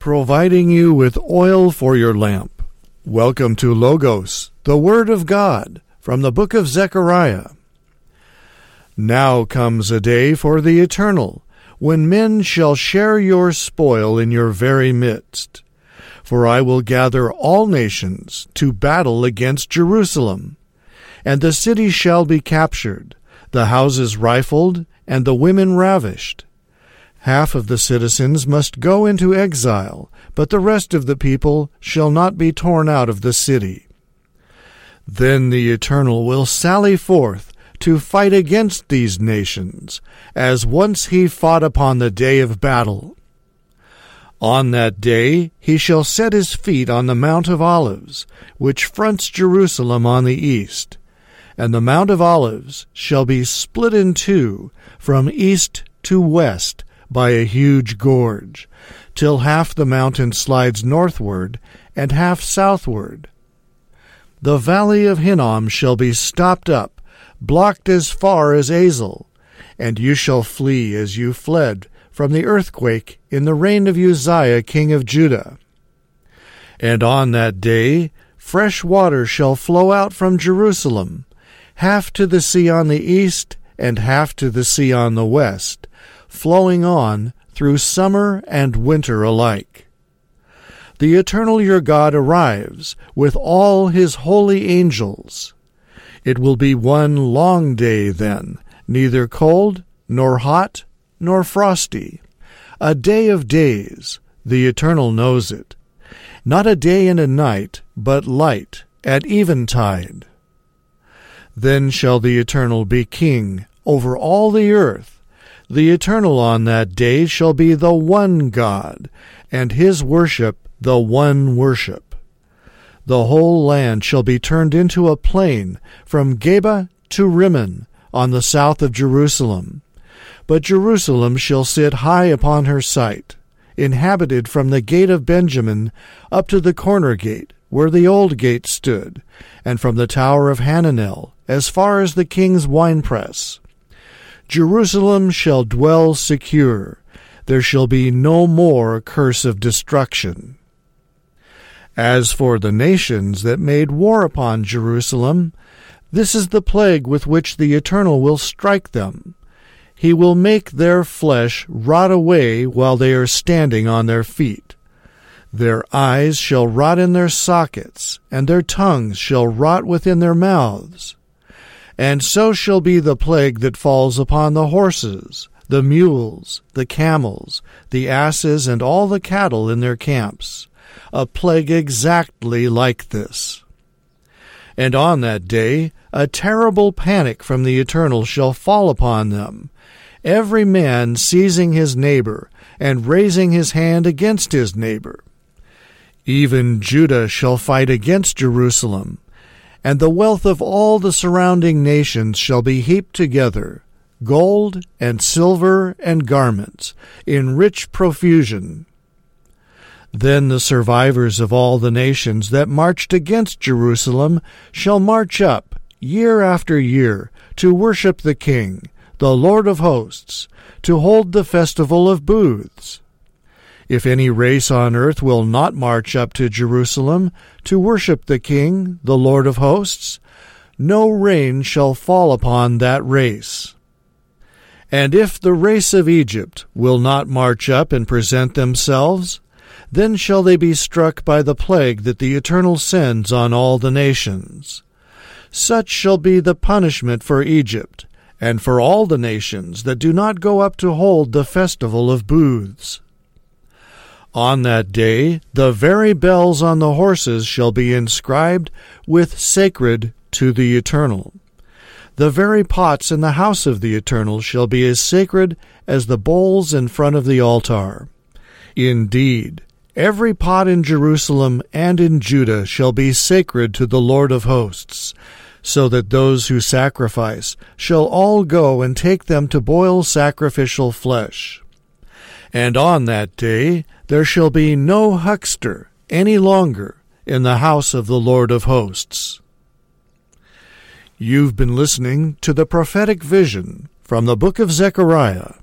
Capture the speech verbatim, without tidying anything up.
providing you with oil for your lamp. Welcome to Logos, the Word of God, from the book of Zechariah. Now comes a day for the eternal, when men shall share your spoil in your very midst. For I will gather all nations to battle against Jerusalem, and the city shall be captured, the houses rifled, and the women ravished. Half of the citizens must go into exile, but the rest of the people shall not be torn out of the city. Then the Eternal will sally forth to fight against these nations, as once he fought upon the day of battle. On that day he shall set his feet on the Mount of Olives, which fronts Jerusalem on the east, and the Mount of Olives shall be split in two from east to west by a huge gorge, till half the mountain slides northward and half southward. The valley of Hinnom shall be stopped up, blocked as far as Azel, and you shall flee as you fled from the earthquake in the reign of Uzziah king of Judah. And on that day fresh water shall flow out from Jerusalem, half to the sea on the east and half to the sea on the west, flowing on through summer and winter alike. The Eternal your God arrives with all his holy angels. It will be one long day then, neither cold, nor hot, nor frosty. A day of days, the Eternal knows it. Not a day and a night, but light at eventide. Then shall the Eternal be king over all the earth. The Eternal on that day shall be the one God, and his worship the one worship. The whole land shall be turned into a plain from Geba to Rimmon on the south of Jerusalem. But Jerusalem shall sit high upon her site, inhabited from the gate of Benjamin up to the corner gate, where the old gate stood, and from the tower of Hananel, as far as the king's winepress. Jerusalem shall dwell secure. There shall be no more curse of destruction. As for the nations that made war upon Jerusalem, this is the plague with which the Eternal will strike them. He will make their flesh rot away while they are standing on their feet. Their eyes shall rot in their sockets, and their tongues shall rot within their mouths. And so shall be the plague that falls upon the horses, the mules, the camels, the asses, and all the cattle in their camps, a plague exactly like this. And on that day a terrible panic from the Eternal shall fall upon them, every man seizing his neighbor, and raising his hand against his neighbor. Even Judah shall fight against Jerusalem, and the wealth of all the surrounding nations shall be heaped together, gold and silver and garments, in rich profusion. Then the survivors of all the nations that marched against Jerusalem shall march up, year after year, to worship the King, the Lord of hosts, to hold the festival of booths. If any race on earth will not march up to Jerusalem to worship the King, the Lord of hosts, no rain shall fall upon that race. And if the race of Egypt will not march up and present themselves, then shall they be struck by the plague that the Eternal sends on all the nations. Such shall be the punishment for Egypt, and for all the nations that do not go up to hold the festival of booths. On that day the very bells on the horses shall be inscribed with sacred to the Eternal. The very pots in the house of the Eternal shall be as sacred as the bowls in front of the altar. Indeed, every pot in Jerusalem and in Judah shall be sacred to the Lord of hosts, so that those who sacrifice shall all go and take them to boil sacrificial flesh. And on that day there shall be no huckster any longer in the house of the Lord of hosts. You've been listening to the prophetic vision from the book of Zechariah.